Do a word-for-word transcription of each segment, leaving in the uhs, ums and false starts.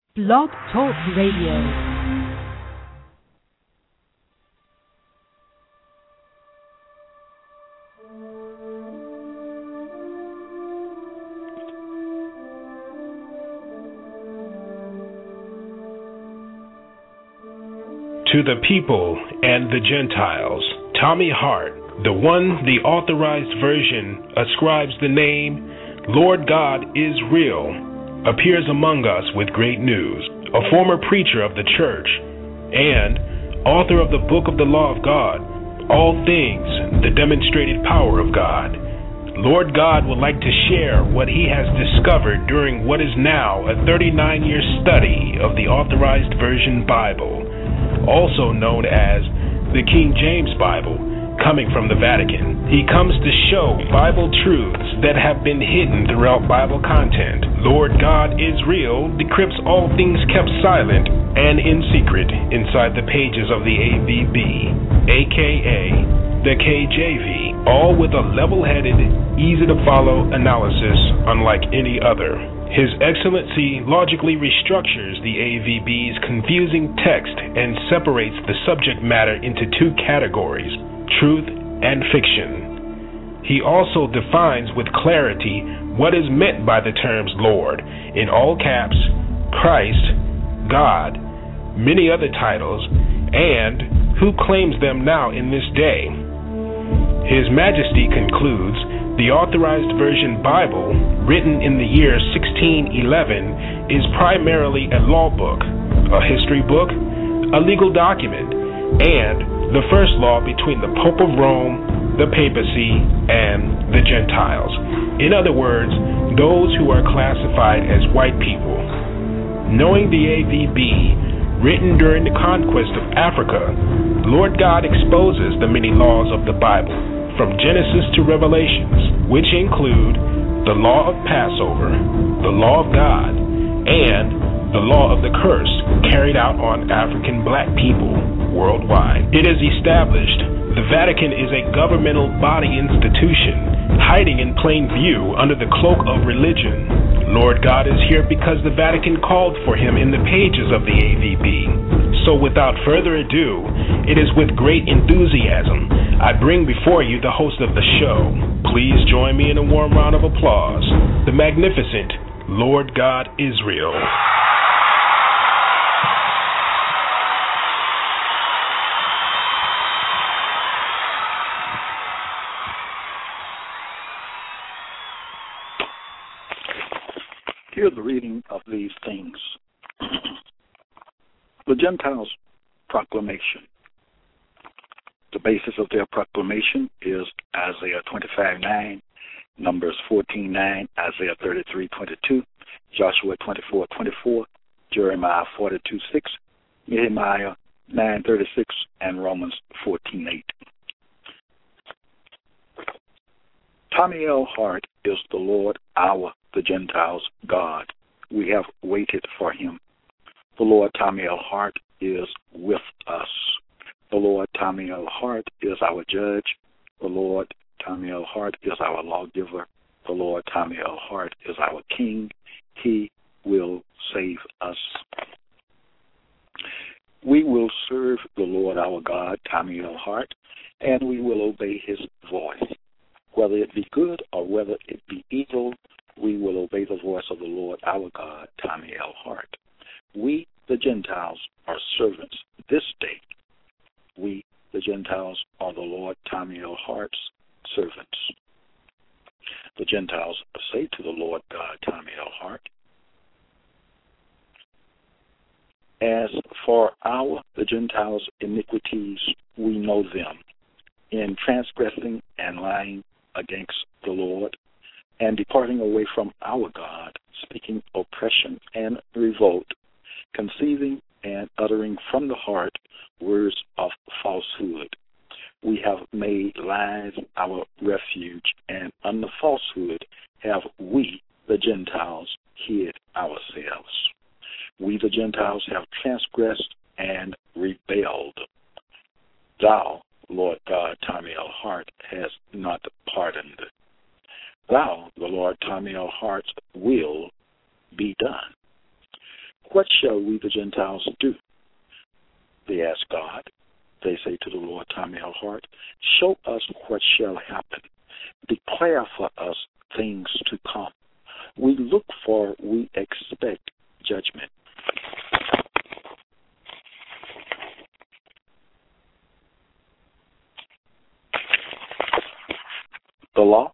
Blog Talk Radio. To the people and the Gentiles, Tommy Hart, the one the authorized version ascribes the name Lord God is Real, appears among us with great news. A former preacher of the church and author of the book of the law of God, All Things, the Demonstrated Power of God. Lord God would like to share what he has discovered during what is now a thirty-nine year study of the authorized version Bible, also known as the King James Bible, coming from the Vatican. He comes to show Bible truths that have been hidden throughout Bible content. Lord God is Real decrypts all things kept silent and in secret inside the pages of the A V B, aka the K J V, all with a level-headed, easy-to-follow analysis unlike any other. His Excellency logically restructures the A V B's confusing text and separates the subject matter into two categories, truth and fiction. He also defines with clarity what is meant by the terms Lord, in all caps, Christ, God, many other titles, and who claims them now in this day. His Majesty concludes the authorized version Bible, written in the year sixteen eleven, is primarily a law book, a history book, a legal document, and the first law between the Pope of Rome, the papacy, and the Gentiles. In other words, those who are classified as white people. Knowing the A V B, written during the conquest of Africa, Lord God exposes the many laws of the Bible, from Genesis to Revelations, which include the law of Passover, the law of God, and the law of the curse carried out on African black people worldwide. It is established the Vatican is a governmental body institution, hiding in plain view under the cloak of religion. Lord God is here because the Vatican called for him in the pages of the A V B. So without further ado, it is with great enthusiasm I bring before you the host of the show. Please join me in a warm round of applause, the magnificent Lord God is Real. Hear the reading of these things. The Gentiles' proclamation. The basis of their proclamation is Isaiah twenty-five nine, Numbers fourteen nine, Isaiah thirty-three twenty-two, Joshua twenty-four twenty-four, Jeremiah forty-two six, Nehemiah nine thirty-six, and Romans fourteen eight. Tommy L. Hart is the Lord, our, the Gentiles' God. We have waited for him. The Lord Tommy L. Hart is with us. The Lord Tommy L. Hart is our judge. The Lord Tommy L. Hart is our lawgiver. The Lord Tommy L. Hart is our king. He will save us. We will serve the Lord our God, Tommy L. Hart, and we will obey his voice. Whether it be good or whether it be evil, we will obey the voice of the Lord our God, Tommy L. Hart. We, the Gentiles, are servants this day. We, the Gentiles, are the Lord Tommy L. Hart's servants. The Gentiles say to the Lord God, Tommy L. Hart, as for our, the Gentiles' iniquities, we know them, in transgressing and lying against the Lord, and departing away from our God, speaking oppression and revolt, conceiving and uttering from the heart words of falsehood. We have made lies our refuge, and under falsehood have we, the Gentiles, hid ourselves. We, the Gentiles, have transgressed and rebelled. Thou, Lord God, Tommy L. Hart, has not pardoned. Thou, the Lord Tommy L. Hart's will be done. What shall we, the Gentiles, do? They ask God. They say to the Lord, Tommy L. Hart, show us what shall happen. Declare for us things to come. We look for, we expect judgment. The law,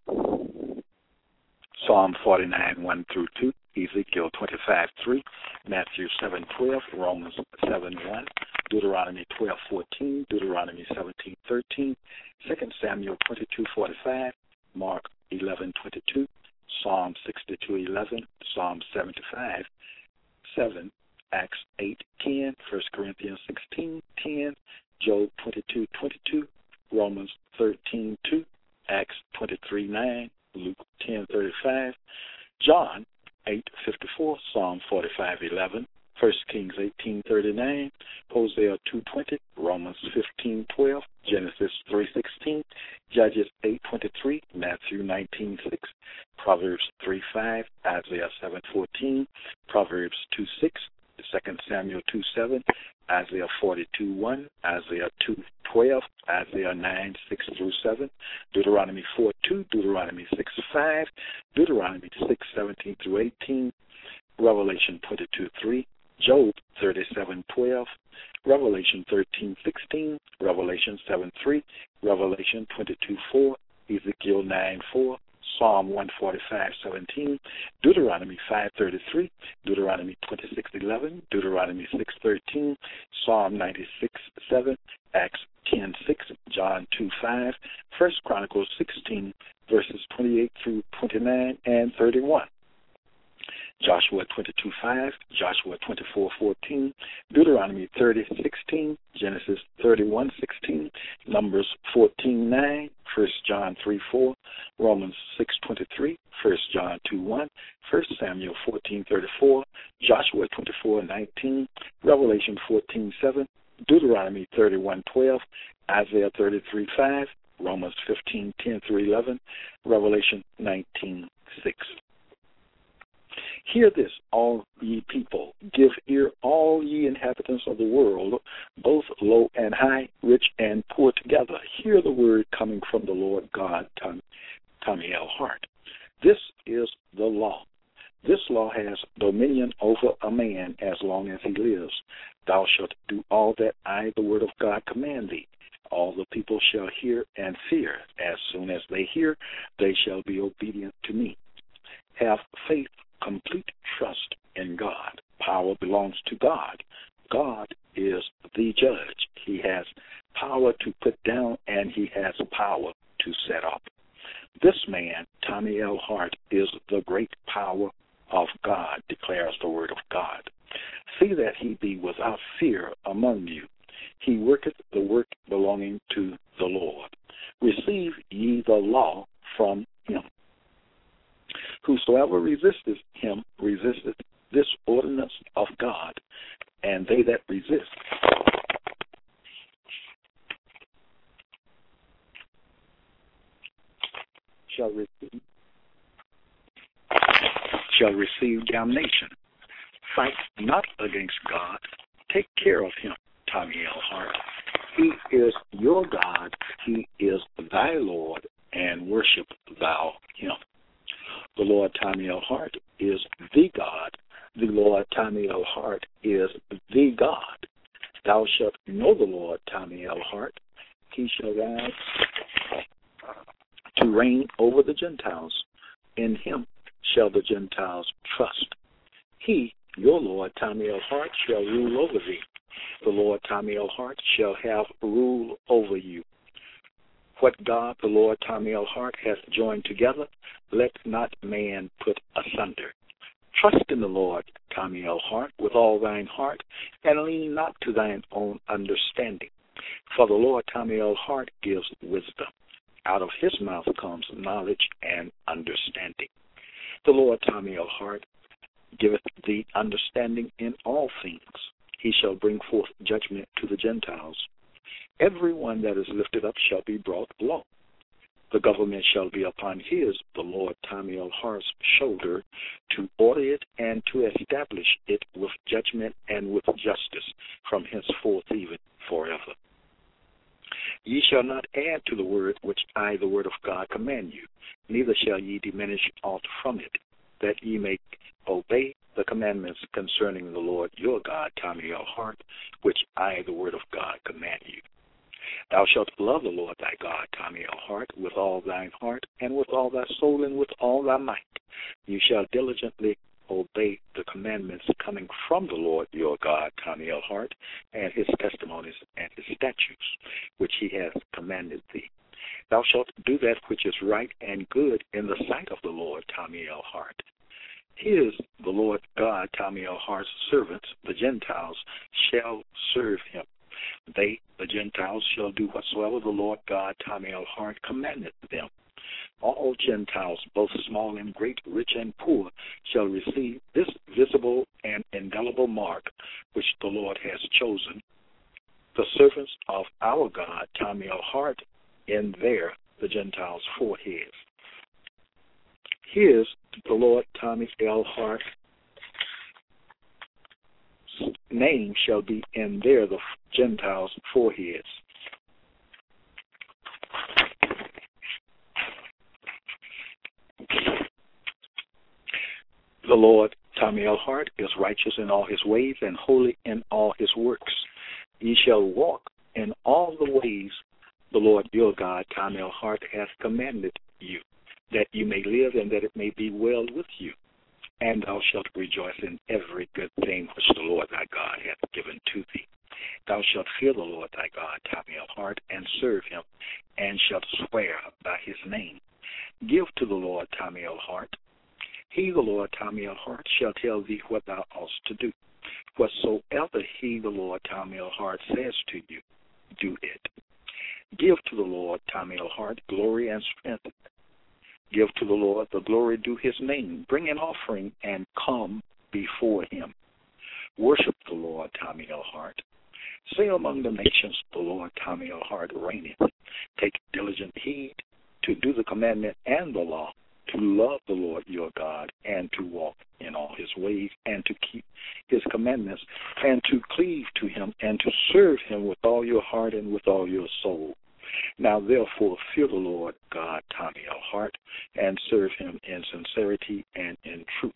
Psalm forty-nine, one through two, Ezekiel twenty-five, three, Matthew seven, twelve, Romans seven, one, Deuteronomy twelve, fourteen, Deuteronomy seventeen, thirteen, Second Samuel twenty-two, forty-five, Mark eleven, twenty-two, Psalm sixty-two, eleven, Psalm seventy-five, seven, Acts eight, ten, First Corinthians sixteen, ten, Job twenty-two, twenty-two, Romans thirteen, two, Acts twenty-three, nine, Luke ten, thirty-five, John eight, fifty-four, Psalm forty-five, eleven, First Kings eighteen, thirty-nine, Hosea two, twenty, Romans fifteen, twelve, Genesis three, sixteen, Judges eight, twenty-three, Matthew nineteen, six, Proverbs three, five, Isaiah seven, fourteen, Proverbs two, six, Second Samuel two, seven, Isaiah forty-two, one, Isaiah two, twelve, Isaiah nine, six through seven, Deuteronomy four, two, Deuteronomy six, five, Deuteronomy six, seventeen through eighteen, Revelation twenty-two, three, Job thirty-seven, twelve, Revelation thirteen, sixteen, Revelation seven, three, Revelation twenty-two, four, Ezekiel nine, four, Psalm one forty-five, seventeen, Deuteronomy five, thirty-three, Deuteronomy twenty-six, eleven, Deuteronomy six, thirteen, Psalm ninety-six, seven, Acts ten, six, John two, five, First Chronicles sixteen, verses twenty-eight through twenty-nine and thirty-one. Joshua twenty-two, five, Joshua twenty-four, fourteen, Deuteronomy thirty, sixteen, Genesis thirty-one, sixteen, Numbers fourteen, nine, First John three, four, Romans six, twenty-three, First John two, one, First Samuel fourteen, thirty-four, Joshua twenty-four, nineteen, Revelation fourteen, seven, Deuteronomy thirty-one, twelve, Isaiah thirty-three, five, Romans fifteen, ten through eleven, Revelation nineteen, six. Hear this, all ye people. Give ear, all ye inhabitants of the world, both low and high, rich and poor together. Hear the word coming from the Lord God, Tom, Tommy L. Hart. This is the law. This law has dominion over a man as long as he lives. Thou shalt do all that I, the word of God, command thee. All the people shall hear and fear. As soon as they hear, they shall be obedient to me. Have faith, complete trust in God. Power belongs to God. God is the judge. He has power to put down and he has power to set up. This man, Tommy L. Hart, is the great power of God, declares the word of God. See that he be without fear among you. He worketh the work belonging to the Lord. Receive ye the law from him. Whosoever resisteth him resisteth this ordinance of God, and they that resist shall receive shall receive damnation. Fight not against God. Take care of him, Tommy L. Hart. He is your God. He is thy Lord, and worship thou him. The Lord Tommy L. Hart is the God. The Lord Tommy L. Hart is the God. Thou shalt know the Lord Tommy L. Hart. He shall rise to reign over the Gentiles. In him shall the Gentiles trust. He, your Lord Tommy L. Hart, shall rule over thee. The Lord Tommy L. Hart shall have rule over you. What God, the Lord Tommy L. Hart, hath joined together, let not man put asunder. Trust in the Lord, Tommy L. Hart, with all thine heart, and lean not to thine own understanding. For the Lord Tommy L. Hart gives wisdom. Out of his mouth comes knowledge and understanding. The Lord Tommy L. Hart giveth thee understanding in all things. He shall bring forth judgment to the Gentiles. Every one that is lifted up shall be brought low, The government shall be upon his, the Lord Tommy L. Hart's, shoulder to order it and to establish it with judgment and with justice from henceforth even forever. Ye shall not add to the word which I, the word of God, command you, neither shall ye diminish aught from it, that ye may obey the commandments concerning the Lord your God, Tommy L. Hart, which I, the word of God, command you. Thou shalt love the Lord thy God, Tommy L. Hart, with all thine heart, and with all thy soul, and with all thy might. You shall diligently obey the commandments coming from the Lord your God, Tommy L. Hart, and his testimonies and his statutes, which he has commanded thee. Thou shalt do that which is right and good in the sight of the Lord, Tommy L. Hart. His, the Lord God, Tommy L. Hart's servants, the Gentiles, shall serve him. They, the Gentiles, shall do whatsoever the Lord God, Tommy L. Hart, commanded them. All Gentiles, both small and great, rich and poor, shall receive this visible and indelible mark which the Lord has chosen, the servants of our God, Tommy L. Hart, in their, the Gentiles' foreheads. His, the Lord Tommy L. Hart, name shall be in their, the Gentiles' foreheads. The Lord Tommy L. Hart is righteous in all his ways and holy in all his works. Ye shall walk in all the ways the Lord your God, Tommy L. Hart, hath commanded you, that you may live and that it may be well with you. And thou shalt rejoice in every good thing which the Lord thy God hath given to thee. Thou shalt fear the Lord thy God, Tommy L. Hart, and serve him, and shalt swear by his name. Give to the Lord Tommy L. Hart. He, the Lord Tommy L. Hart, shall tell thee what thou oughtest to do. Whatsoever he, the Lord Tommy L. Hart, says to you, do it. Give to the Lord Tommy L. Hart glory and strength. Give to the Lord the glory due his name. Bring an offering and come before him. Worship the Lord Tommy L. Hart. Say among the nations, the Lord Tommy L. Hart reigneth. Take diligent heed to do the commandment and the law, to love the Lord your God, and to walk in all his ways, and to keep his commandments, and to cleave to him, and to serve him with all your heart and with all your soul. Now therefore fear the Lord God, Tommy L. Hart, and serve him in sincerity and in truth.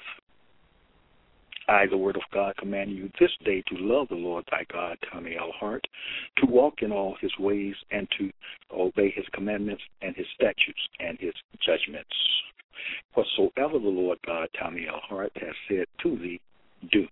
I, the word of God, command you this day to love the Lord thy God, Tommy L. Hart, to walk in all his ways, and to obey his commandments and his statutes and his judgments. Whatsoever the Lord God, Tommy L. Hart, has said to thee, do.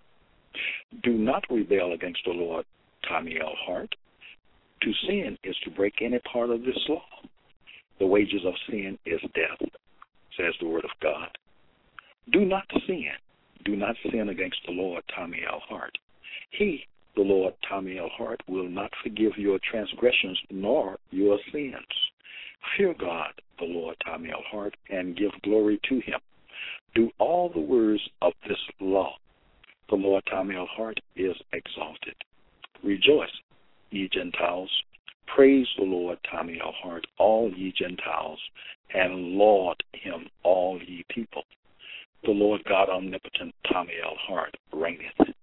Do not rebel against the Lord, Tommy L. Hart. To sin is to break any part of this law. The wages of sin is death, says the word of God. Do not sin. Do not sin against the Lord, Tommy L. Hart. He, the Lord Tommy L. Hart, will not forgive your transgressions nor your sins. Fear God, the Lord Tommy L. Hart, and give glory to him. Do all the words of this law. The Lord Tommy L. Hart is exalted. Rejoice, ye Gentiles. Praise the Lord Tommy L. Hart, all ye Gentiles, and laud him, all ye people. The Lord God omnipotent, Tommy L. Hart, reigneth.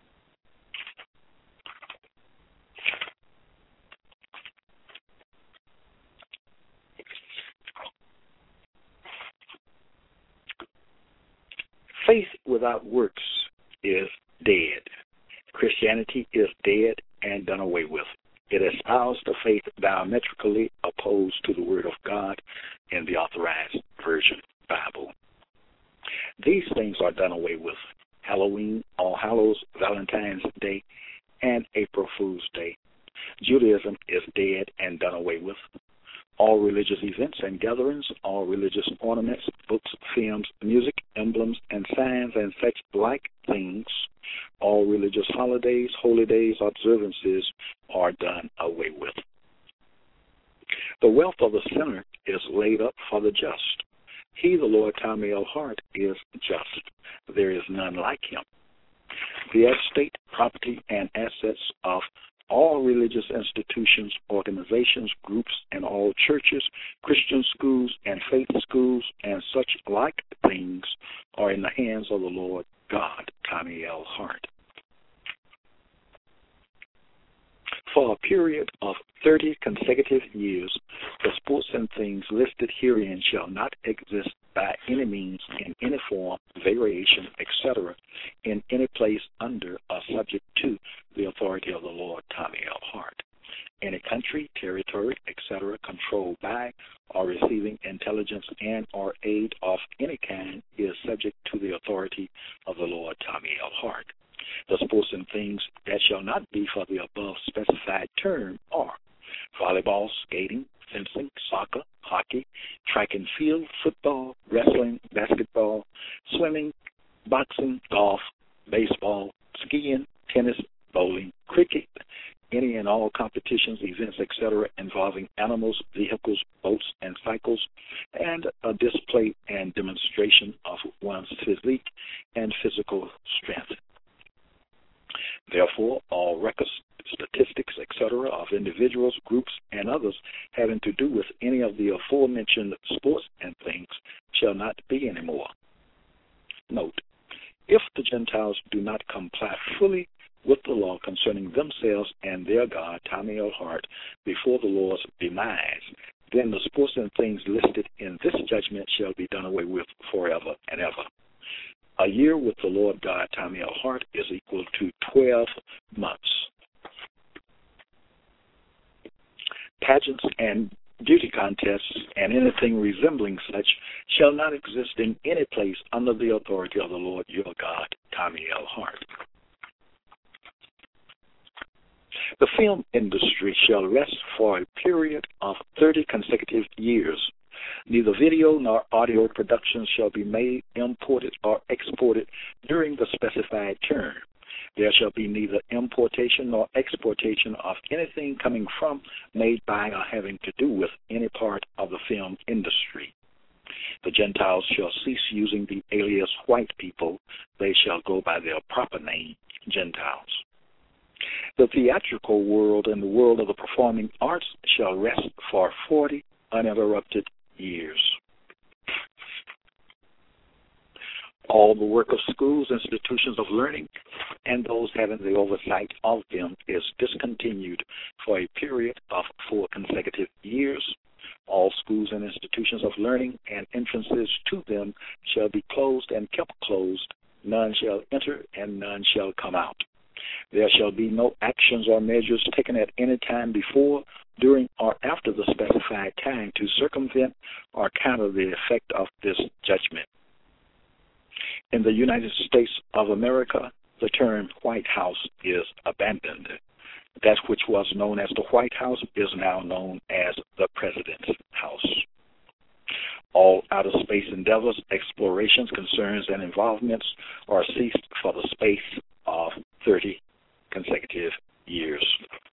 Faith without works is dead. Christianity is dead and done away with. It espoused a faith diametrically opposed to the Word of God in the Authorized Version Bible. These things are done away with. Halloween, All Hallows, Valentine's Day, and April Fool's Day. Judaism is dead and done away with. All religious events and gatherings, all religious ornaments, books, films, music, emblems, and signs, and such like things, all religious holidays, holy days, observances are done away with. The wealth of the sinner is laid up for the just. He, the Lord Tommy L. Hart, is just. There is none like him. The estate, property, and assets of all religious institutions, organizations, groups, and all churches, Christian schools, and faith schools, and such like things are in the hands of the Lord God. Tommy L. Hart. For a period of thirty consecutive years, the sports and things listed herein shall not exist by any means, in any form, variation, et cetera, in any place under or subject to the authority of the Lord Tommy L. Hart. Any country, territory, et cetera, controlled by or receiving intelligence and or aid of any kind is subject to the authority of the Lord Tommy L. Hart. The sports and things that shall not be for the above specified term are volleyball, skating, fencing, soccer, hockey, track and field, football, wrestling, basketball, swimming, boxing, golf, baseball, skiing, tennis, bowling, cricket, any and all competitions, events, et cetera, involving animals, vehicles, boats, and cycles, and a display and demonstration of one's physique and physical strength. Therefore, all records, statistics, et cetera, of individuals, groups, and others having to do with any of the aforementioned sports and things shall not be anymore. Note, if the Gentiles do not comply fully with the law concerning themselves and their God, Tommy L. Hart, before the Lord's demise, then the sports and things listed in this judgment shall be done away with forever and ever. A year with the Lord God, Tommy L. Hart, is equal to twelve months. Pageants and beauty contests and anything resembling such shall not exist in any place under the authority of the Lord your God, Tommy L. Hart. The film industry shall rest for a period of thirty consecutive years. Neither video nor audio productions shall be made, imported, or exported during the specified term. There shall be neither importation nor exportation of anything coming from, made by, or having to do with any part of the film industry. The Gentiles shall cease using the alias white people. They shall go by their proper name, Gentiles. The theatrical world and the world of the performing arts shall rest for forty uninterrupted years. All the work of schools, institutions of learning, and those having the oversight of them is discontinued for a period of four consecutive years. All schools and institutions of learning and entrances to them shall be closed and kept closed. None shall enter and none shall come out. There shall be no actions or measures taken at any time before, during, or after the specified time to circumvent or counter the effect of this judgment. In the United States of America, the term White House is abandoned. That which was known as the White House is now known as the President's House. All outer space endeavors, explorations, concerns, and involvements are ceased for the space of thirty consecutive years.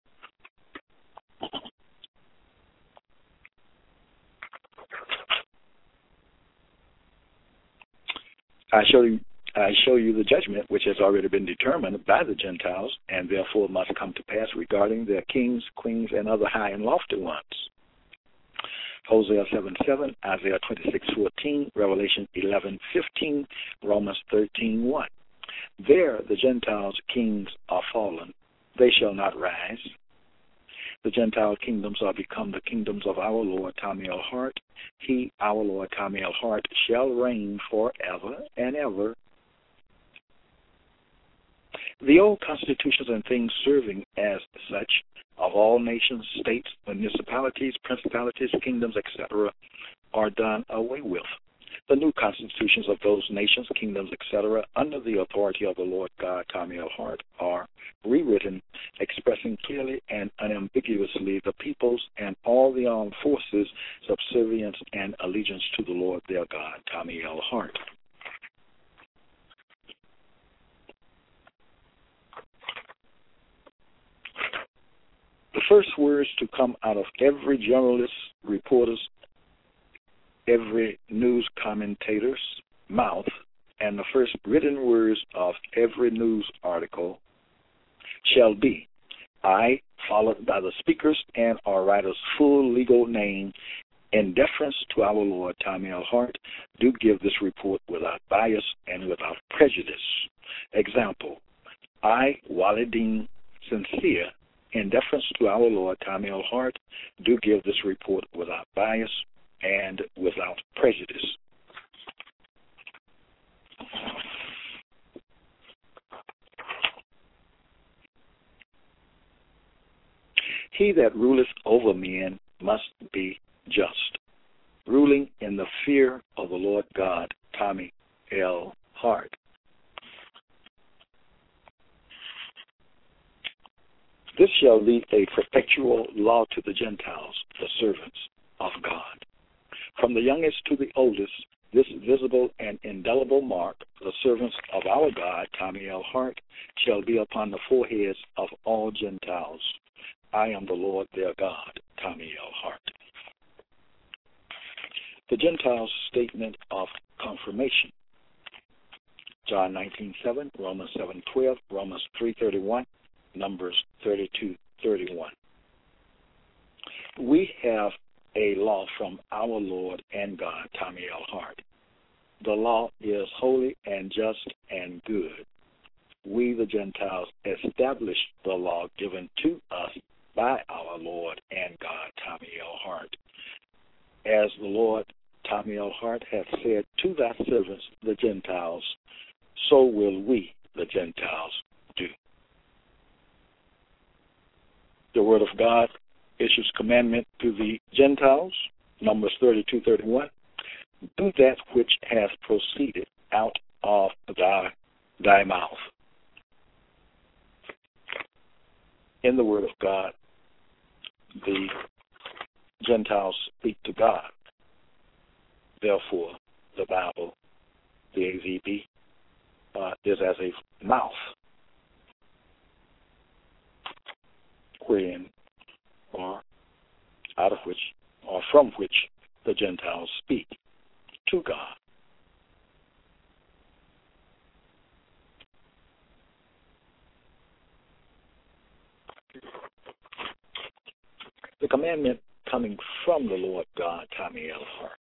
I show you, I show you the judgment which has already been determined by the Gentiles, and therefore must come to pass regarding their kings, queens, and other high and lofty ones. Hosea seven seven, Isaiah twenty-six fourteen, Revelation eleven fifteen, Romans thirteen one. There the Gentiles' kings are fallen. They shall not rise. The Gentile kingdoms are become the kingdoms of our Lord Tommy L. Hart. He, our Lord Tommy L. Hart, shall reign forever and ever. The old constitutions and things serving as such of all nations, states, municipalities, principalities, kingdoms, et cetera, are done away with. The new constitutions of those nations, kingdoms, et cetera, under the authority of the Lord God, Tommy L. Hart, are rewritten, expressing clearly and unambiguously the peoples and all the armed forces' subservience and allegiance to the Lord their God, Tommy L. Hart. The first words to come out of every journalist, reporter's, every news commentator's mouth, and the first written words of every news article shall be, I, followed by the speaker's and or writer's full legal name. In deference to our Lord, Tommy L. Hart, do give this report without bias and without prejudice. Example, I, Wally Dean Sincere, in deference to our Lord, Tommy L. Hart, do give this report without bias and without prejudice. He that ruleth over men must be just, ruling in the fear of the Lord God, Tommy L. Hart. This shall be a perpetual law to the Gentiles, the servants of God. From the youngest to the oldest, this visible and indelible mark, the servants of our God, Tommy L. Hart, shall be upon the foreheads of all Gentiles. I am the Lord their God, Tommy L. Hart. The Gentiles' statement of confirmation. John nineteen seven, Romans seven twelve, Romans three thirty-one, Numbers thirty-two thirty-one. We have a law from our Lord and God, Tommy L. Hart. The law is holy and just and good. We, the Gentiles, established the law given to us by our Lord and God, Tommy L. Hart. As the Lord, Tommy L. Hart, hath said to thy servants, the Gentiles, so will we, the Gentiles, do. The Word of God issues commandment to the Gentiles, Numbers thirty-two thirty-one, do that which hath proceeded out of thy, thy mouth. In the Word of God, the Gentiles speak to God. Therefore, the Bible, the A V B, uh, is as a mouth wherein or out of which or from which the Gentiles speak to God. The commandment coming from the Lord God, Tommy L. Hart.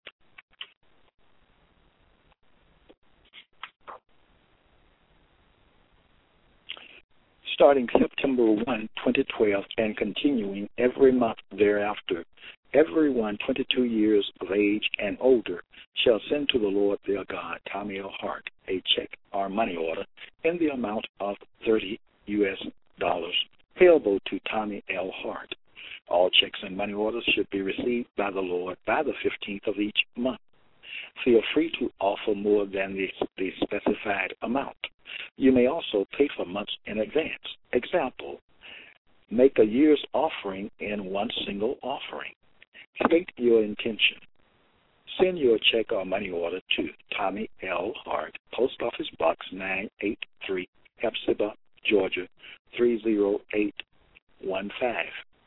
Starting September first, twenty twelve, and continuing every month thereafter, everyone twenty-two years of age and older shall send to the Lord their God, Tommy L. Hart, a check or money order in the amount of thirty U S dollars payable to Tommy L. Hart. All checks and money orders should be received by the Lord by the fifteenth of each month. Feel free to offer more than the, the specified amount. You may also pay for months in advance. Example, make a year's offering in one single offering. State your intention. Send your check or money order to Tommy L. Hart, Post Office Box nine eighty-three, Hepzibah, Georgia, three zero eight one five.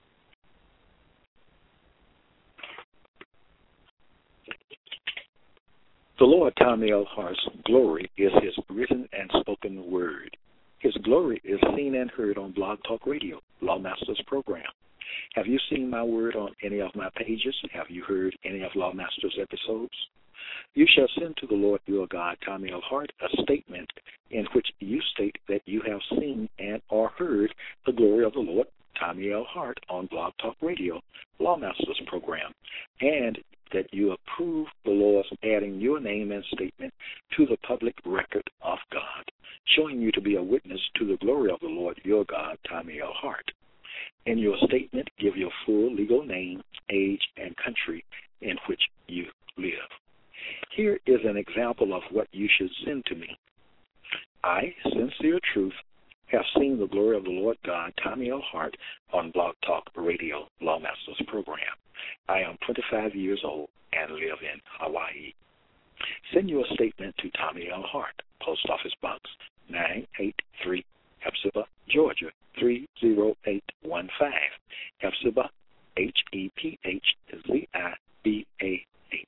The Lord, Tommy L. Hart's glory is his written and spoken word. His glory is seen and heard on Blog Talk Radio, Lawmaster's program. Have you seen my word on any of my pages? Have you heard any of Lawmaster's episodes? You shall send to the Lord your God, Tommy L. Hart, a statement in which you state that you have seen and or heard the glory of the Lord, Tommy L. Hart, on Blog Talk Radio, Lawmaster's program, and that you approve the Lord's adding your name and statement to the public record of God, showing you to be a witness to the glory of the Lord your God, Tommy L. Hart. In your statement, give your full legal name, age, and country in which you live. Here is an example of what you should send to me. I, Sincere Truth, have seen the glory of the Lord God, Tommy L. Hart, on Blog Talk Radio, Lawmaster's program. I am twenty-five years old and live in Hawaii. Send your statement to Tommy L. Hart, Post Office Box nine eighty-three, Hepzibah, Georgia, three zero eight one five. Hepzibah, H E P H Z I B A H.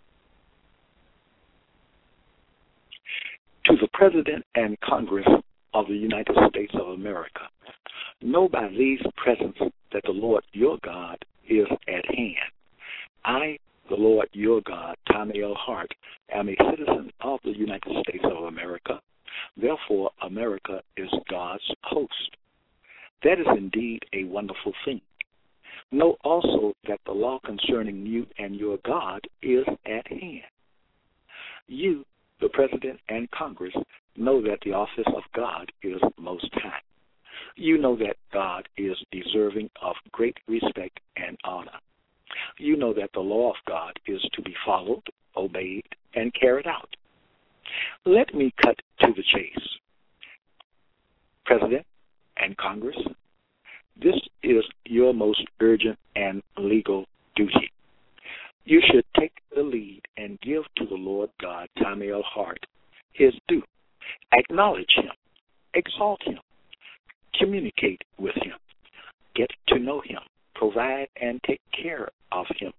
To the President and Congress of the United States of America, know by these presents that the Lord your God is at hand. I, the Lord your God, Tommy L. Hart, am a citizen of the United States of America. Therefore, America is God's host. That is indeed a wonderful thing. Know also that the law concerning you and your God is at hand. You, the President and Congress, know that the office of God is Most High. You know that God is deserving of great respect and honor. You know that the law of God is to be followed, obeyed, and carried out. Let me cut to the chase. President and Congress, this is your most urgent and legal duty. You should take the lead and give to the Lord God, Tommy L. Hart, his due. Acknowledge him, exalt him, communicate with him, get to know him, provide and take care of him.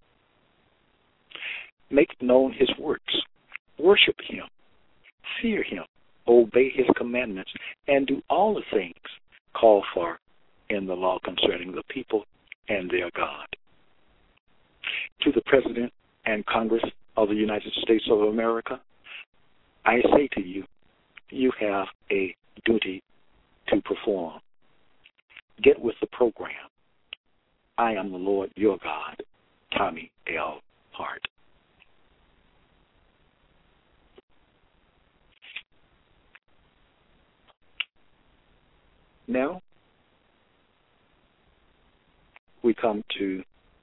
Make known his works, worship him, fear him, obey his commandments, and do all the things called for in the law concerning the people and their God. To the President and Congress of the United States of America, I say to you, you have a duty to perform. Get with the program. I am the Lord your God, Tommy L. Hart. Now, we come to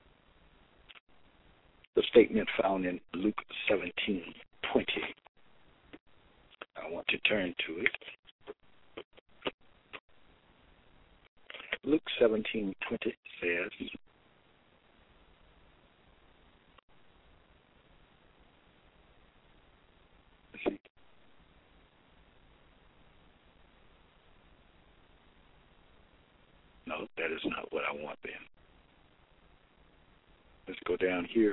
the statement found in Luke seventeen twenty. I want to turn to it. Luke seventeen twenty says, let's see. No, that is not what I want then. Let's go down here.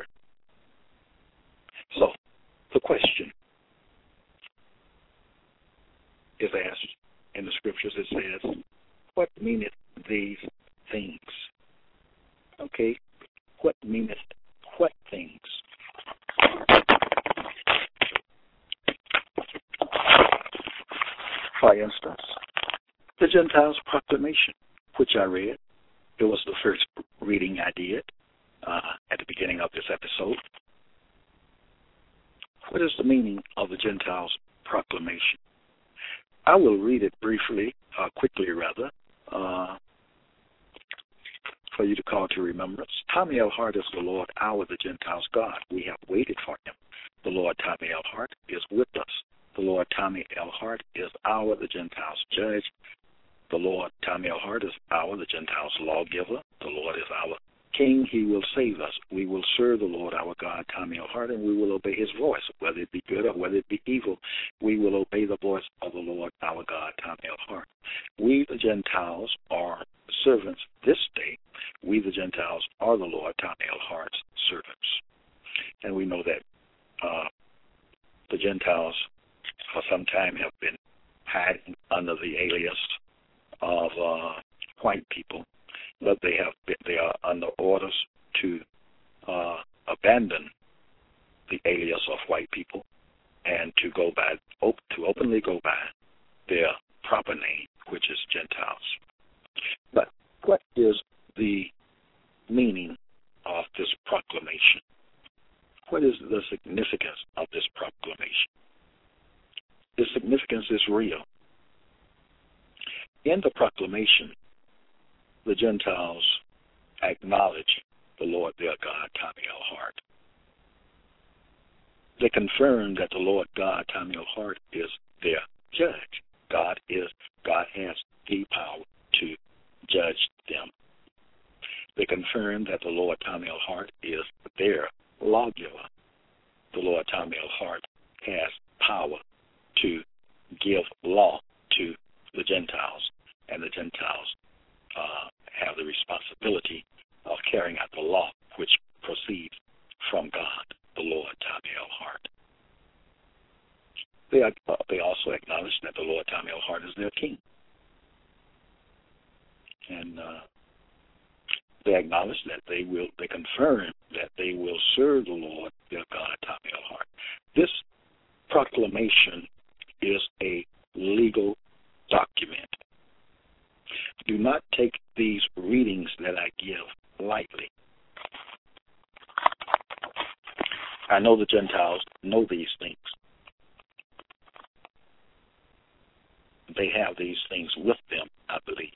So, the question is asked in the scriptures. It says, what meaneth these things? Okay, what meaneth what things? For instance, the Gentiles' proclamation, which I read. It was the first reading I did uh, at the beginning of this episode. What is the meaning of the Gentiles' proclamation? I will read it briefly, uh, quickly rather, uh, for you to call to remembrance. Tommy L. Hart is the Lord, our the Gentiles' God. We have waited for him. The Lord Tommy L. Hart is with us. The Lord Tommy L. Hart is our the Gentiles' judge. The Lord Tommy L. Hart is our the Gentiles' lawgiver. The Lord is our King. He will save us. We will serve the Lord our God, Tommy L. Hart, and we will obey his voice, whether it be good or whether it be evil. We will obey the voice of the Lord our God, Tommy L. Hart. We, the Gentiles, are servants this day. We, the Gentiles, are the Lord Tommy L. Hart's servants. And we know that uh, the Gentiles for some time have been hiding under the alias of uh, white people, but they have been, they are under orders to uh, abandon the alias of white people and to go by op- to openly go by their proper name, which is Gentiles. But what is the meaning of this proclamation? What is the significance of this proclamation? The significance is real. In the proclamation, the Gentiles acknowledge the Lord their God, Tommy L. Hart. They confirm that the Lord God, Tommy L. Hart, is their judge. God is God has the power to judge them. They confirm that the Lord Tommy L. Hart is their lawgiver. The Lord Tommy L. Hart has power to give law to the Gentiles, and the Gentiles uh, have the responsibility of carrying out the law which proceeds from God, the Lord Tommy L. Hart. They are, uh, they also acknowledge that the Lord Tommy L. Hart is their king. And uh, they acknowledge that they will, they confirm that they will serve the Lord, their God, Tommy L. Hart. This proclamation is a legal document. Do not take these readings that I give lightly. I know the Gentiles know these things. They have these things with them, I believe.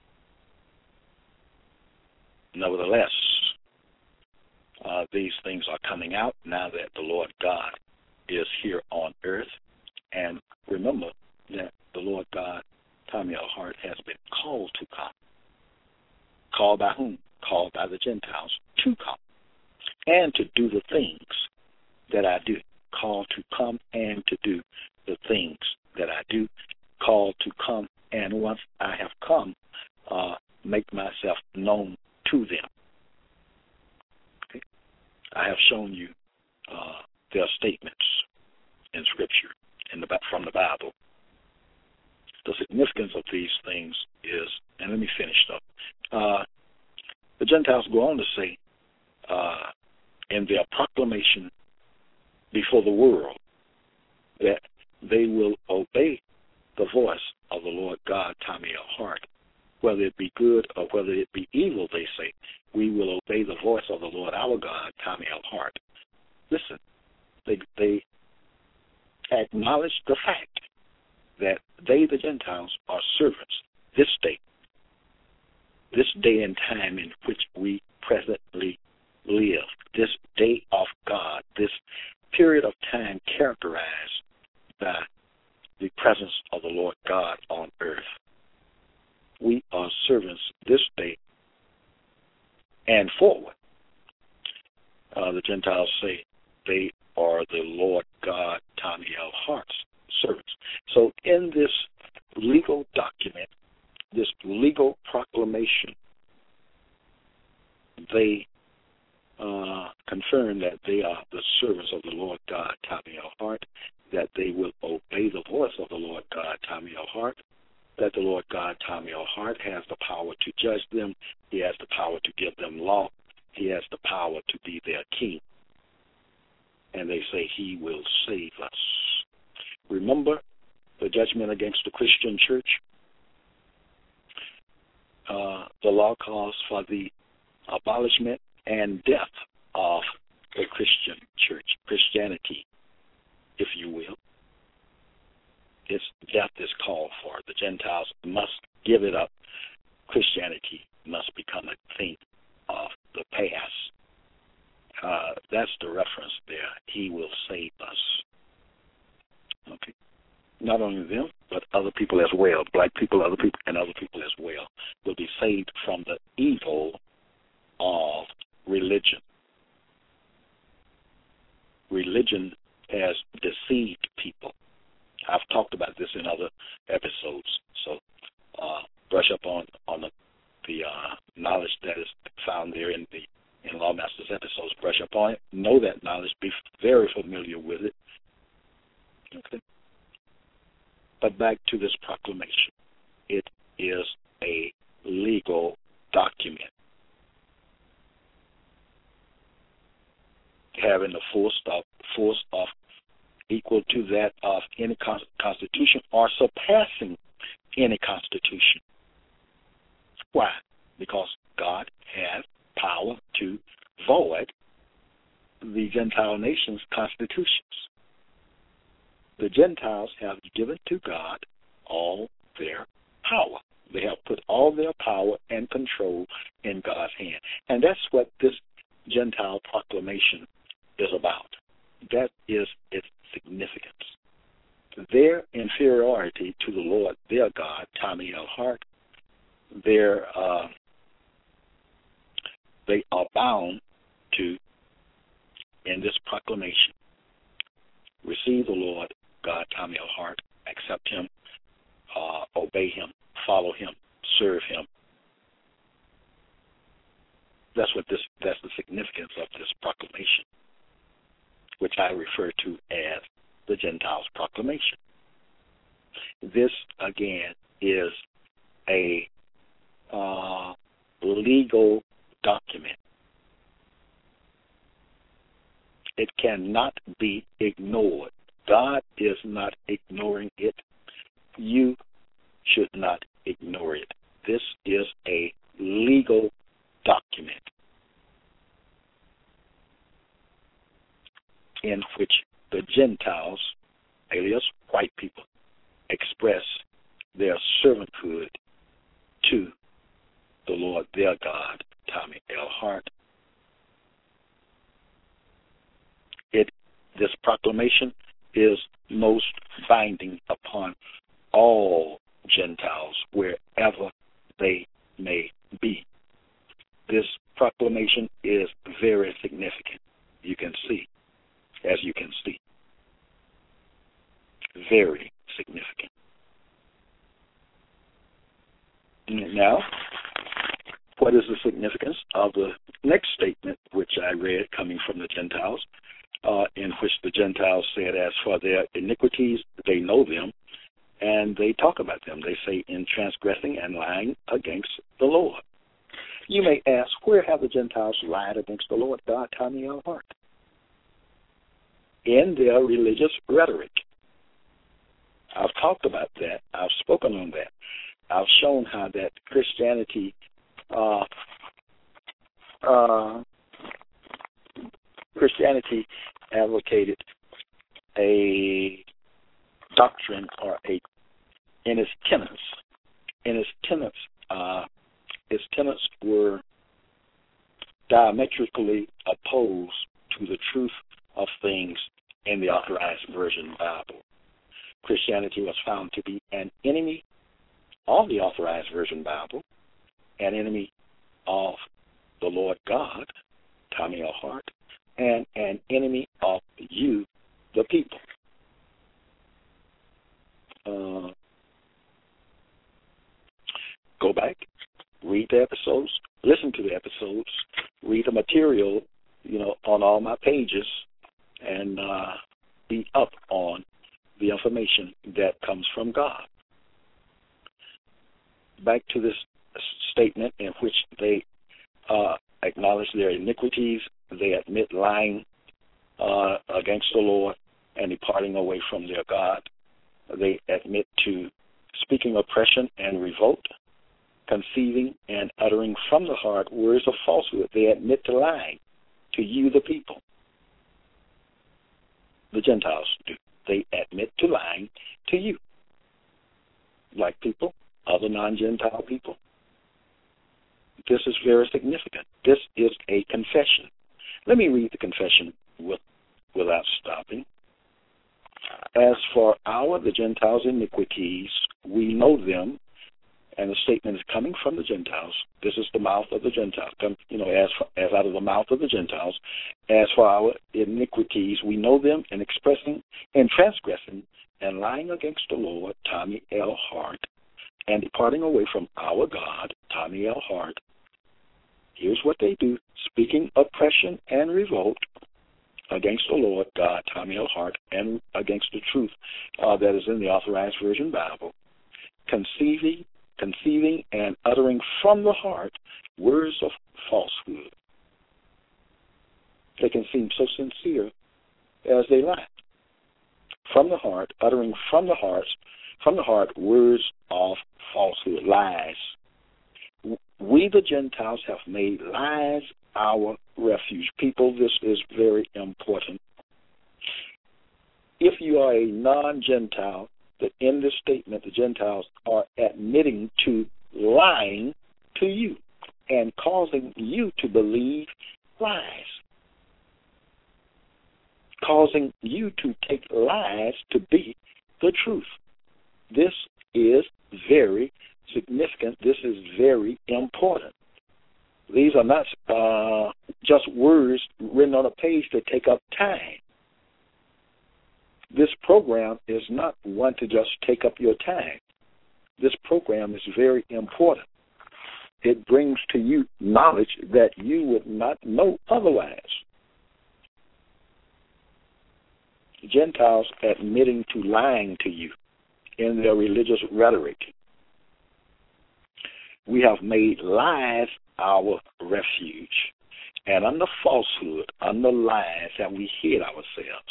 Nevertheless, uh, these things are coming out now that the Lord God is here on earth. And remember that the Lord God, Tommy L. Hart, has been called to come. Called by whom? Called by the Gentiles to come and to do the things that I do. Called to come and to do the things that I do. Called to come, and once I have come, uh, make myself known to them. Okay? I have shown you uh, their statements in Scripture, in the, from the Bible. The significance of these things is, and let me finish up. Uh, the Gentiles go on to say uh, in their proclamation before the world that they will obey the voice of the Lord God, Tommy L. Hart. Whether it be good or whether it be evil, they say, we will obey the voice of the Lord our God, Tommy L. Hart. Listen, they, they acknowledge the fact that they, the Gentiles, are servants this day, this day and time in which we presently live, this day of God, this period of time characterized by the presence of the Lord God on earth. We are servants this day and forward. Uh, the Gentiles say they are the Lord God, Tommy L. Hart's servants. So in this legal document, this legal proclamation, they uh, confirm that they are the servants of the Lord God, Tommy L. Hart, that they will obey the voice of the Lord God, Tommy L. Hart, that the Lord God, Tommy L. Hart, has the power to judge them. He has the power to give them law. He has the power to be their king. And they say he will save us. Remember the judgment against the Christian church? Uh, the law calls for the abolishment and death of the Christian church, Christianity, if you will. Its death is called for. The Gentiles must give it up. Christianity must become a thing of the past. Uh, that's the reference there. He will save us. Okay. Not only them, but other people as well. Black people, other people, and other people as well will be saved from the evil of religion. Religion has deceived people. I've talked about this in other episodes, so uh, brush up on on the, the uh, knowledge that is found there in the in Lawmasters episodes. Brush up on it. Know that knowledge. Be very familiar with it. Okay. But back to this proclamation. It is a legal document having the force of force of equal to that of any constitution or surpassing any constitution. Why? Because God has power to void the Gentile nations' constitutions. The Gentiles have given to God all their power. They have put all their power and control in God's hand. And that's what this Gentile proclamation is about. That is its significance. Their inferiority to the Lord, their God, Tommy L. Hart, their, uh, they are bound to, in this proclamation, receive the Lord God, Tommy L. Hart, accept him, uh, obey him, follow him, serve him. That's what this, that's the significance of this proclamation, which I refer to as the Gentiles' proclamation. This, again, is a uh, legal document. It cannot be ignored. God is not ignoring it. You should not ignore it. This is a legal document in which the Gentiles, alias white people, express their servanthood to the Lord their God, Tommy L. Hart. It, this proclamation is most binding upon all Gentiles wherever they may be. This proclamation is very significant. You can see, as you can see, very significant. Now, what is the significance of the next statement, which I read coming from the Gentiles, uh, in which the Gentiles said, as for their iniquities, they know them, and they talk about them. They say, in transgressing and lying against the Lord. You may ask, where have the Gentiles lied against the Lord God, Tommy L. Hart? In their religious rhetoric. I've talked about that. I've spoken on that. I've shown how that Christianity uh, uh, Christianity advocated a doctrine or a in its tenets. In its tenets, uh, its tenets were diametrically opposed to the truth of things in the Authorized Version Bible. Christianity was found to be an enemy of the Authorized Version Bible, an enemy of the Lord God, Tommy L. Hart, and an enemy of you, the people. Uh, go back, read the episodes, listen to the episodes, read the material, you know, on all my pages, and uh, be up on the information that comes from God. Back to this statement in which they uh, acknowledge their iniquities, they admit lying uh, against the Lord and departing away from their God. They admit to speaking oppression and revolt, conceiving and uttering from the heart words of falsehood. They admit to lying to you, the people. The Gentiles do. They admit to lying to you, black people, other non-Gentile people. This is very significant. This is a confession. Let me read the confession with, without stopping. As for our, the Gentiles' iniquities, we know them, and the statement is coming from the Gentiles. This is the mouth of the Gentiles, come, you know, as, as out of the mouth of the Gentiles. As for our iniquities, we know them in expressing and transgressing and lying against the Lord, Tommy L. Hart, and departing away from our God, Tommy L. Hart. Here's what they do: speaking oppression and revolt against the Lord God, Tommy L. Hart, and against the truth uh, that is in the Authorized Version Bible, conceiving, conceiving and uttering from the heart words of falsehood. They can seem so sincere as they lie. From the heart, uttering from the heart, from the heart words of falsehood, lies. We, the Gentiles, have made lies our refuge. People, this is very important. If you are a non-Gentile, that in this statement the Gentiles are admitting to lying to you and causing you to believe lies, causing you to take lies to be the truth. This is very significant. This is very important. These are not uh, just words written on a page that take up time. This program is not one to just take up your time. This program is very important. It brings to you knowledge that you would not know otherwise. Gentiles admitting to lying to you in their religious rhetoric. We have made lies our refuge, and under falsehood, under lies, have we hid ourselves.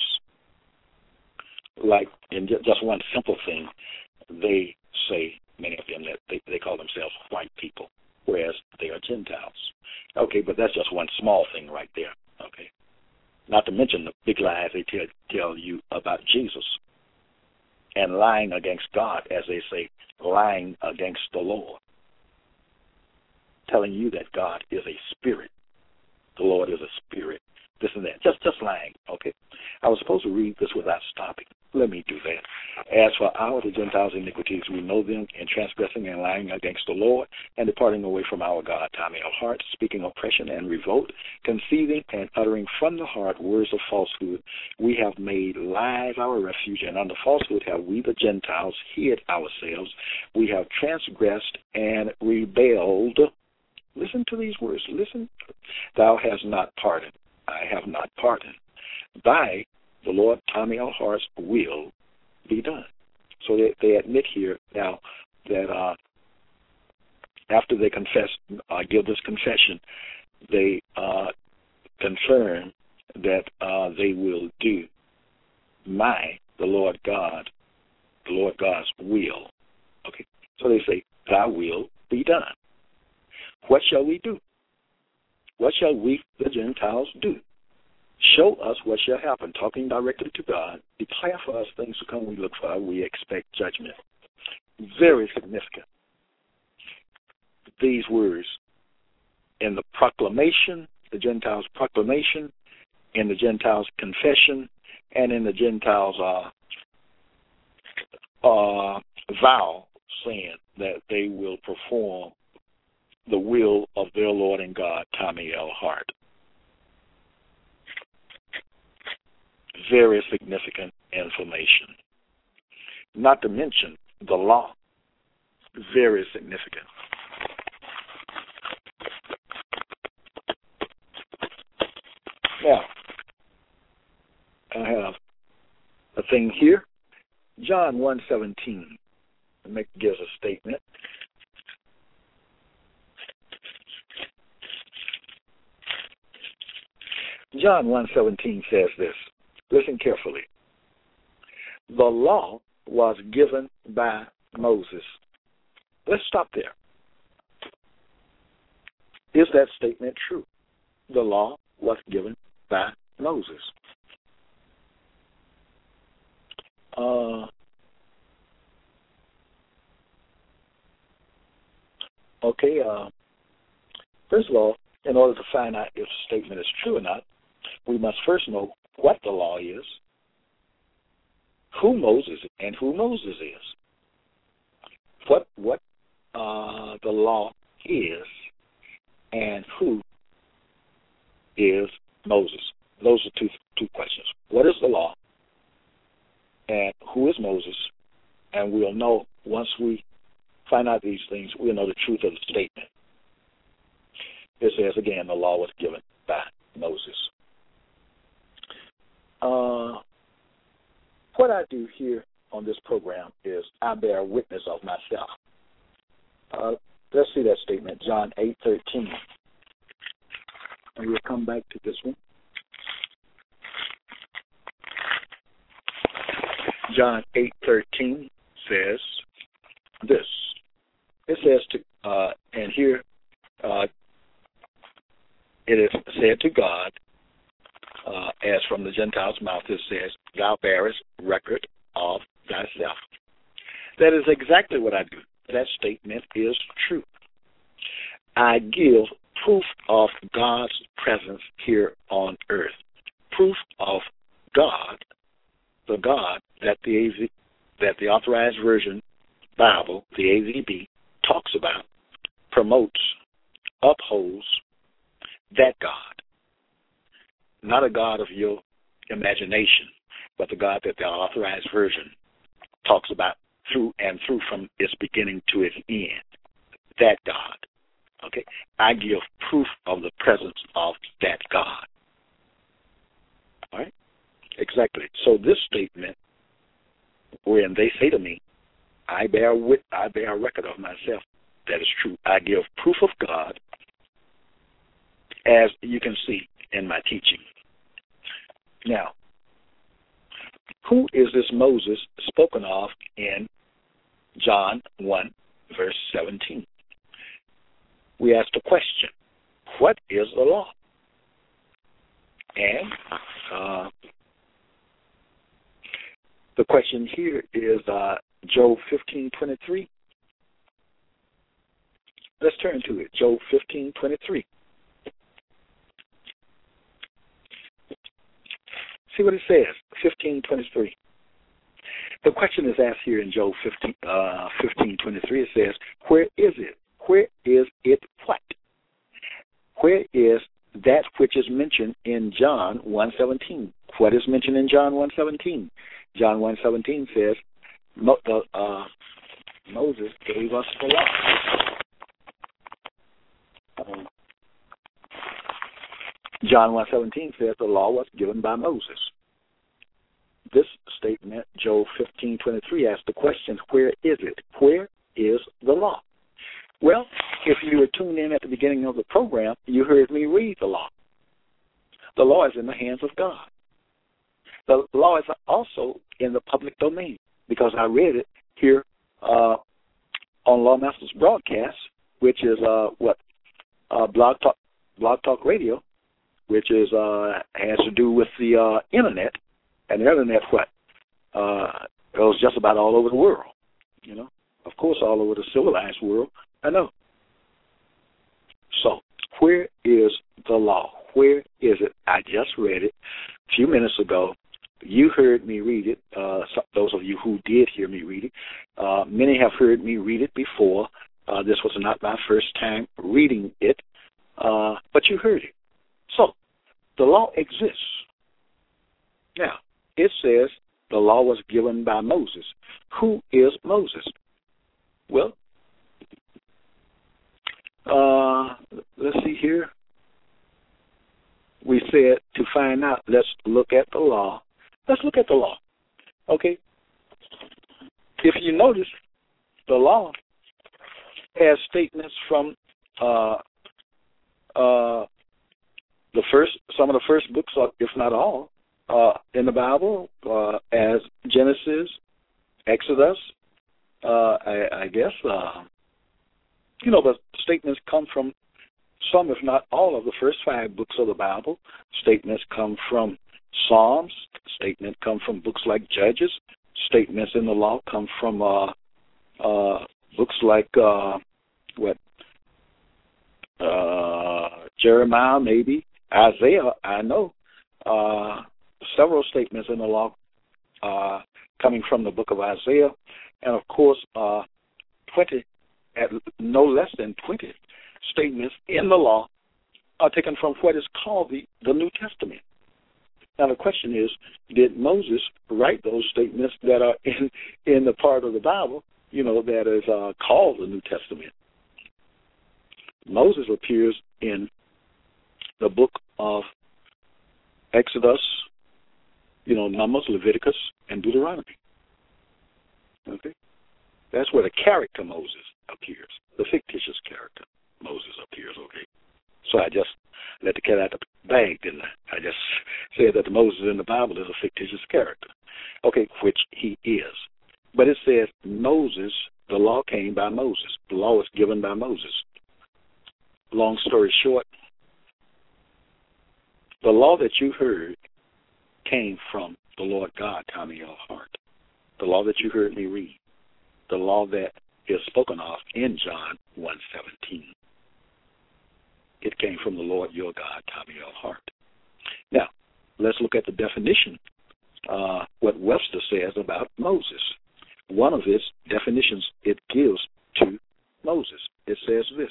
Like in just one simple thing, they say, many of them, that they, they call themselves white people, whereas they are Gentiles. Okay, but that's just one small thing right there, okay? Not to mention the big lies they tell, tell you about Jesus and lying against God, as they say, lying against the Lord, telling you that God is a spirit, the Lord is a spirit, this and that, just, just lying, okay? I was supposed to read this without stopping. Let me do that. As for our, the Gentiles' iniquities, we know them in transgressing and lying against the Lord and departing away from our God. Tommy L. Hart, speaking oppression and revolt, conceiving and uttering from the heart words of falsehood. We have made lies our refuge, and under falsehood have we, the Gentiles, hid ourselves. We have transgressed and rebelled. Listen to these words. Listen. Thou hast not pardoned. I have not pardoned. Thy, the Lord Tommy L. Hart's will be done. So they, they admit here now that uh, after they confess, uh, give this confession, they uh, confirm that uh, they will do my, the Lord God, the Lord God's will. Okay. So they say, thy will be done. What shall we do? What shall we, the Gentiles, do? Show us what shall happen, talking directly to God. Declare for us things to come we look for. We expect judgment. Very significant. These words in the proclamation, the Gentiles' proclamation, in the Gentiles' confession, and in the Gentiles' uh, uh, vow, saying that they will perform the will of their Lord and God, Tommy L. Hart. Very significant information. Not to mention the law. Very significant. Now, I have a thing here. John one seventeen make, gives a statement. John one seventeen says this. Listen carefully. The law was given by Moses. Let's stop there. Is that statement true? The law was given by Moses. Uh, okay, uh, first of all, in order to find out if the statement is true or not, we must first know what the law is, who Moses and who Moses is, what what uh, the law is, and who is Moses. Those are two two questions. What is the law, and who is Moses? And we'll know, once we find out these things, we'll know the truth of the statement. It says again, the law was given by Moses. Uh, what I do here on this program is I bear witness of myself. Uh, let's see that statement, John eight thirteen. And we'll come back to this one. John eight thirteen says this. It says to, uh, and here uh, it is said to God, Uh, as from the Gentiles' mouth, it says, thou bearest record of thyself. That is exactly what I do. That statement is true. I give proof of God's presence here on earth. Proof of God, the God that the A Z, that the Authorized Version Bible, the A Z B, talks about, promotes, upholds, that God. Not a God of your imagination, but the God that the Authorized Version talks about through and through from its beginning to its end. That God. Okay? I give proof of the presence of that God. All right? Exactly. So this statement, when they say to me, I bear wit- I bear a record of myself, that is true. I give proof of God, as you can see in my teaching. Now, who is this Moses spoken of in John one, verse seventeen? We asked a question, what is the law? And uh, the question here is uh, Job fifteen twenty-three. Let's turn to it, Job fifteen twenty-three. See what it says, fifteen twenty-three. The question is asked here in Job fifteen, uh, fifteen twenty-three. It says, where is it? Where is it what? Where is that which is mentioned in John one seventeen? What is mentioned in John one seventeen? John one seventeen says, Mo- uh, Moses gave us the law. Um, John one seventeen says the law was given by Moses. This statement, Job fifteen twenty-three, asks the question, where is it? Where is the law? Well, if you were tuned in at the beginning of the program, you heard me read the law. The law is in the hands of God. The law is also in the public domain, because I read it here uh, on Lawmasters Broadcast, which is uh, what uh, Blog Talk Blog Talk Radio, which is uh, has to do with the uh, internet, and the internet what uh, goes just about all over the world. You know, of course, all over the civilized world. I know. So, where is the law? Where is it? I just read it a few minutes ago. You heard me read it. Uh, some, those of you who did hear me read it, uh, many have heard me read it before. Uh, this was not my first time reading it, uh, but you heard it. So, the law exists. Now, it says the law was given by Moses. Who is Moses? Well, uh, let's see here. We said to find out, let's look at the law. Let's look at the law. Okay? If you notice, the law has statements from uh, uh, the first, some of the first books, if not all, uh, in the Bible, uh, as Genesis, Exodus, uh, I, I guess, uh, you know, the statements come from some, if not all, of the first five books of the Bible. Statements come from Psalms. Statements come from books like Judges. Statements in the law come from uh, uh, books like uh, what uh, Jeremiah, maybe Isaiah. I know uh, several statements in the law uh, coming from the book of Isaiah, and of course, uh, twenty, at no less than twenty statements in the law are taken from what is called the, the New Testament. Now, the question is, did Moses write those statements that are in, in the part of the Bible, you know, that is uh, called the New Testament? Moses appears in the book of Exodus, you know, Numbers, Leviticus, and Deuteronomy. Okay? That's where the character Moses appears, the fictitious character Moses appears, okay? So I just let the cat out the bag, didn't I? I just said that the Moses in the Bible is a fictitious character, okay, which he is. But it says Moses, the law came by Moses. The law was given by Moses. Long story short, the law that you heard came from the Lord God, Tommy L. Hart. The law that you heard me read. The law that is spoken of in John one seventeen. It came from the Lord your God, Tommy L. Hart. Now, let's look at the definition, uh, what Webster says about Moses. One of its definitions it gives to Moses. It says this.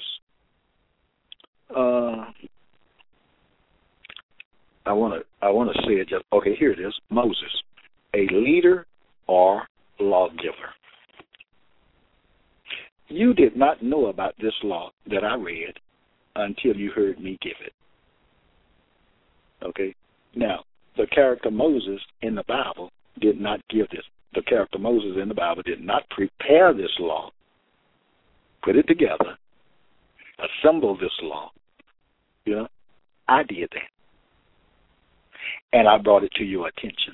Uh, I want to I want to say it just, okay, here it is. Moses, a leader or lawgiver. You did not know about this law that I read until you heard me give it. Okay? Now, the character Moses in the Bible did not give this. The character Moses in the Bible did not prepare this law, put it together, assemble this law. You know, I did that. And I brought it to your attention.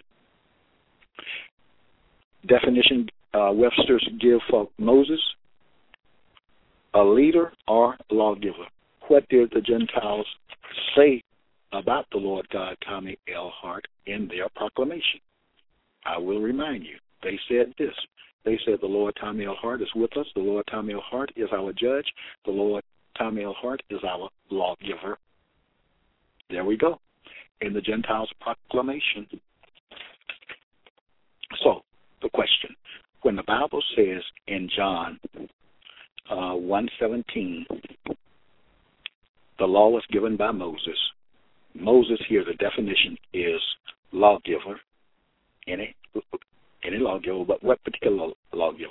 Definition uh, Webster's give for Moses: a leader or lawgiver. What did the Gentiles say about the Lord God, Tommy L. Hart, in their proclamation? I will remind you. They said this. They said the Lord Tommy L. Hart is with us. The Lord Tommy L. Hart is our judge. The Lord Tommy L. Hart is our lawgiver. There we go. In the Gentiles' proclamation. So, the question. When the Bible says in John uh, one seventeen, the law was given by Moses. Moses here, the definition is lawgiver. Any, any lawgiver, but what particular lawgiver?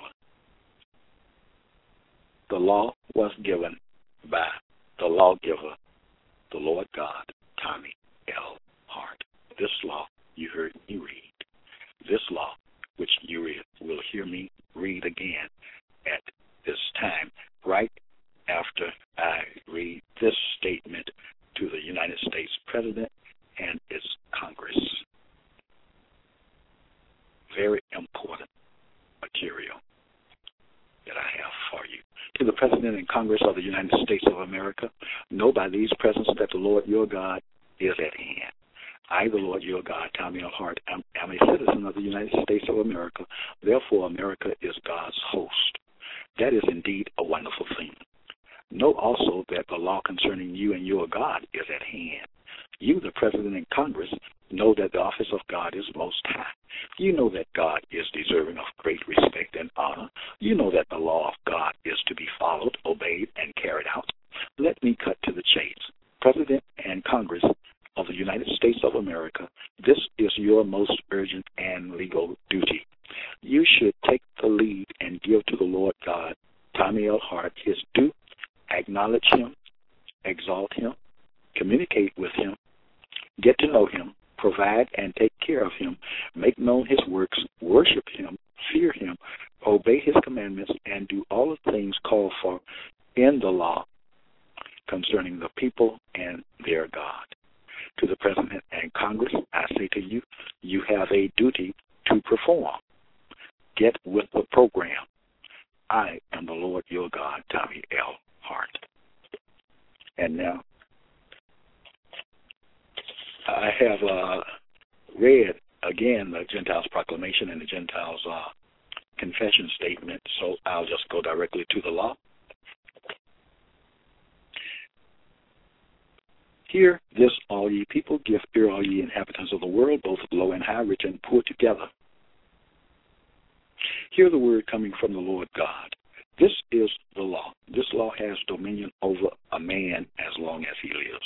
The law was given by the lawgiver, the Lord God, Tommy L. Hart. This law you heard me read. This law, which you read, will hear me read again at this time, right after I read this statement to the United States President and its Congress. Very important material that I have for you. To the President and Congress of the United States of America, know by these presents that the Lord your God is at hand. I, the Lord your God, Tommy L. Hart, am, am a citizen of the United States of America. Therefore, America is God's host. That is indeed a wonderful thing. Know also that the law concerning you and your God is at hand. You, the President and Congress, know that the office of God is most high. You know that God is deserving of great respect and honor. You know that the law of God is to be followed, obeyed, and carried out. Let me cut to the chase. President and Congress of the United States of America, this is your most urgent and legal duty. You should take the lead and give to the Lord God, Tommy L. Hart, his due, acknowledge him, exalt him, communicate with him, get to know him, provide and take care of him, make known his works, worship him, fear him, obey his commandments, and do all the things called for in the law concerning the people and their God. To the President and Congress, I say to you, you have a duty to perform. Get with the program. I am the Lord your God, Tommy L. Hart. And now, I have uh, read again the Gentiles' proclamation and the Gentiles' uh, confession statement, so I'll just go directly to the law. Hear this, all ye people, give ear, all ye inhabitants of the world, both low and high, rich and poor together. Hear the word coming from the Lord God. This is the law. This law has dominion over a man as long as he lives.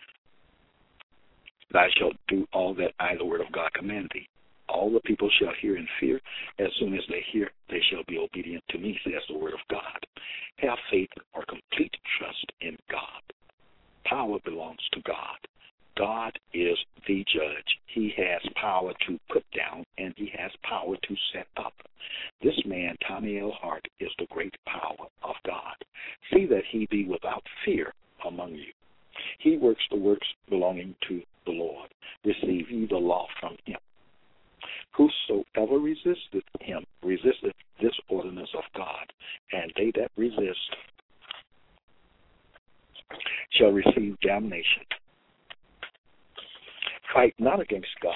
Thou shalt do all that I, the word of God, command thee. All the people shall hear and fear. As soon as they hear, they shall be obedient to me, says the word of God. Have faith or complete trust in God. Power belongs to God. God is the judge. He has power to put down, and he has power to set up. This man, Tommy L. Hart, is the great power of God. See that he be without fear among you. He works the works belonging to the Lord. Receive ye the law from him. Whosoever resisteth him resisteth this ordinance of God, and they that resist shall receive damnation. Fight not against God.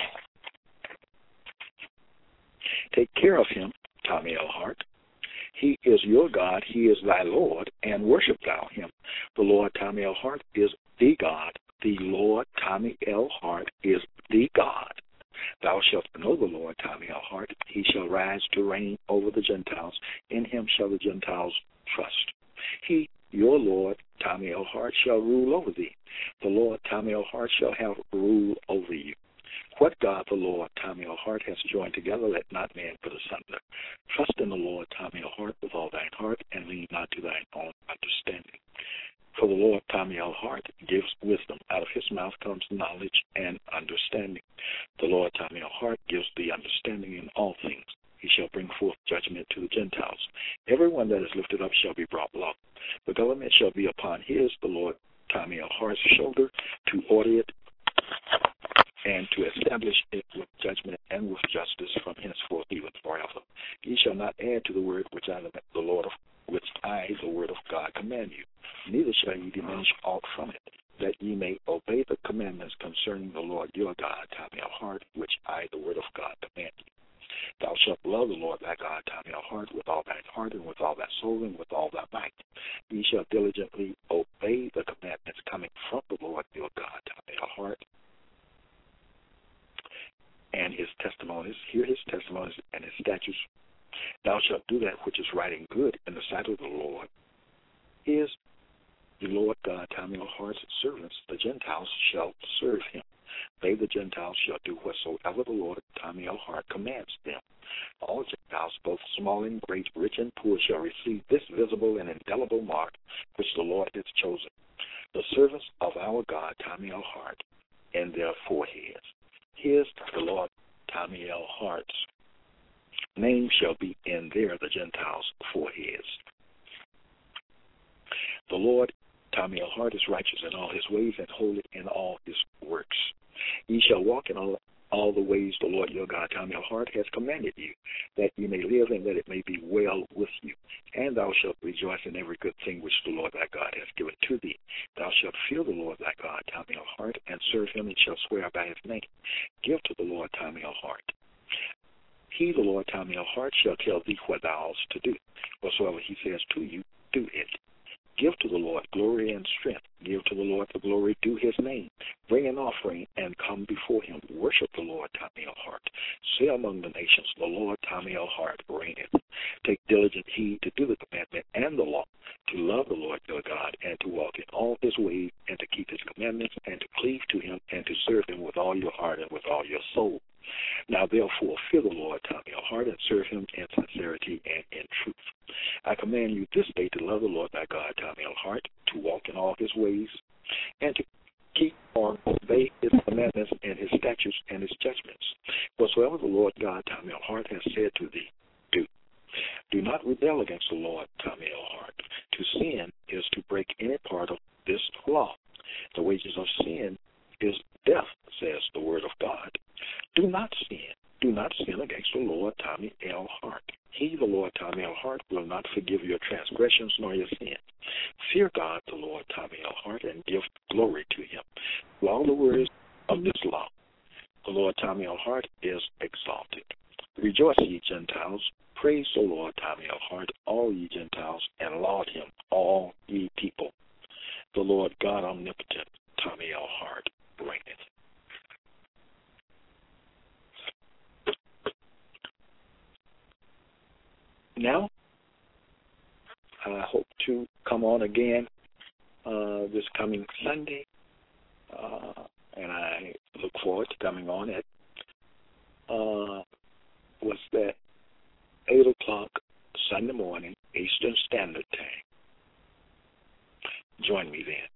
Take care of him, Tommy L. Hart. He is your God, he is thy Lord, and worship thou him. The Lord Tommy L. Hart is the God. The Lord Tommy L. Hart is the God. Thou shalt know the Lord Tommy L. Hart. He shall rise to reign over the Gentiles. In him shall the Gentiles trust. He, your Lord, Tommy L. Hart, shall rule over thee. The Lord Tommy L. Hart shall have rule over you. What God the Lord Tommy L. Hart has joined together, let not man put asunder. Trust in the Lord Tommy L. Hart with all thine heart, and lean not to thine own understanding. For the Lord Tommy L. Hart gives wisdom. Out of his mouth comes knowledge and understanding. The Everyone that is lifted up shall be brought low. The government shall be upon his, the Lord, Tommy L. Hart's shoulder, to order it and to establish it with judgment and with justice from henceforth even forever. Ye shall not add to the word which I, the Lord of which I, the word of God, command you. Neither shall ye diminish aught from it, that ye may obey the commandments concerning the Lord your God, Tommy L. Hart, which I, the word of God, command you. Thou shalt love the Lord thy God, Tommy L. Hart, with all thy heart and with all thy soul and with all thy might. Ye shall diligently obey the commandments coming from the Lord your God, Tommy L. Hart, and his testimonies, hear his testimonies and his statutes. Thou shalt do that which is right and good in the sight of the Lord. His, the Lord God, Tommy L. Hart's servants, the Gentiles, shall serve him. They, the Gentiles, shall do whatsoever the Lord, Tommy L. Hart, commands them. All Gentiles, both small and great, rich and poor, shall receive this visible and indelible mark which the Lord has chosen. The servants of our God, Tommy L. Hart, in their foreheads. His, the Lord, Tommy L. Hart's name shall be in their, the Gentiles' foreheads. The Lord, Tommy L. Hart, is righteous in all his ways and holy in all his works. Ye shall walk in all, all the ways the Lord your God, Tommy L. Hart, has commanded you, that ye may live and that it may be well with you. And thou shalt rejoice in every good thing which the Lord thy God has given to thee. Thou shalt fear the Lord thy God, Tommy L. Hart, and serve him, and shall swear by his name. Give to the Lord, Tommy L. Hart. He, the Lord, Tommy L. Hart, shall tell thee what thou oughtest to do. Whatsoever he says to you, do it. Give to the Lord glory and strength. Give to the Lord the glory due his name. Bring an offering and come before him. Worship the Lord, Tommy L. Hart. Say among the nations, the Lord, Tommy L. Hart, reigneth. Take diligent heed to do the commandment and the law, to love the Lord your God, and to walk in all his ways, and to keep his commandments, and to cleave to him, and to serve him with all your heart and with all your soul. Now therefore fear the Lord, Tommy L. Hart, and serve him in sincerity and in truth. I command you this day to love the Lord thy God, Tommy L. Hart, to walk in all his ways, and to keep or obey his commandments and his statutes and his judgments. Whatsoever the Lord God, Tommy L. Hart, has said to thee, do. Do not rebel against the Lord, Tommy L. Hart. To sin is to break any part of this law. The wages of sin is death, says the word of God. Do not sin. Do not sin against the Lord, Tommy L. Hart. He, the Lord, Tommy L. Hart, will not forgive your transgressions nor your sin. Fear God, the Lord, Tommy L. Hart, and give glory to him. To all the words of this law, the Lord, Tommy L. Hart, is exalted. Rejoice, ye Gentiles. Praise the Lord, Tommy L. Hart, all ye Gentiles, and laud him, all ye people. The Lord God omnipotent, Tommy L. Hart, reigneth. Now, I hope to come on again uh, this coming Sunday, uh, and I look forward to coming on at, uh, what's that, eight o'clock Sunday morning, Eastern Standard Time. Join me then.